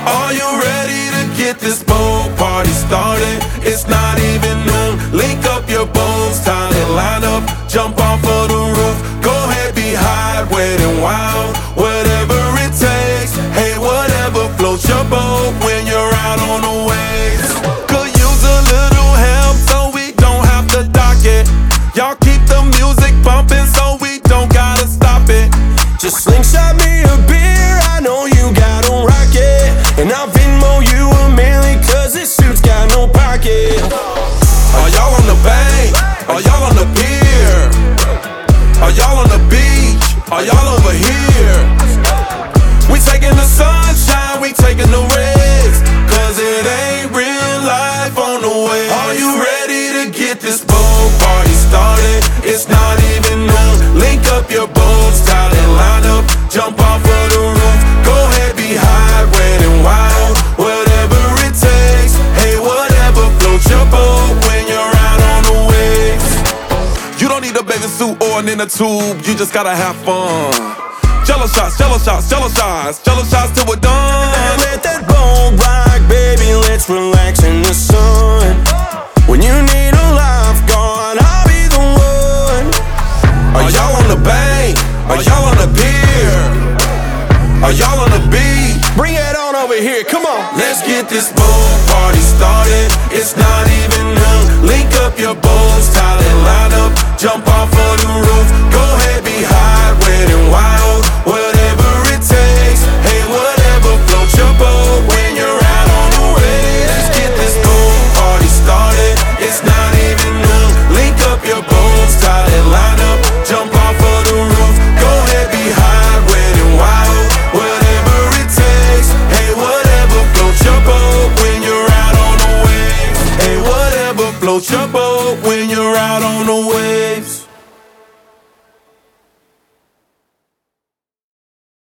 Are you ready to get this boat party started? It's not even noon. Link up your bones, time to line up, jump off of the roof. Go ahead, be high, wet and wild, whatever it takes. Hey, whatever floats your boat when you're out on the waves. Could use a little help so we don't have to dock it. Y'all keep the music bumping so we don't gotta stop it. Just slingshot me a beer, I know you got on rocket. And I'll Venmo you $1 million, cause this suit's got no pocket. Are y'all on the bank? Are y'all on the pier? Are y'all on the beach? Are y'all over here? We taking the sunshine, we taking the risks, cause it ain't real life on the way. Are you ready to get this boat party started? It's not even noon. Link up your boats, tie and line up, jump off of the roof. Go ahead, be high, wet and wild, whatever it takes. Hey, whatever floats your boat when you're out on the waves. You don't need a bathing suit or an inner tube, you just gotta have fun. Jello shots, jello shots, jello shots, jello shots till we're done. Let that boat rock, baby, let's relax in the sun. When you need a lifeguard, I'll be the one. Are y'all on the bank? Are y'all on the pier? Are y'all on the beach? Bring it on over here, come on. Let's get this boat party started. It's not even noon. Link up your boats, tie and line up, jump off of the roof. Go ahead, be high, wet and wild, whatever it takes. Hey, whatever floats your boat when you're out on the waves. Let's get this boat party started. It's not even noon. Link up your boats, tie and line up, jump off of the roof. Go ahead, be high, wet and wild, whatever it takes. Hey, whatever floats your boat when you're out on the waves. Hey, whatever floats your boat when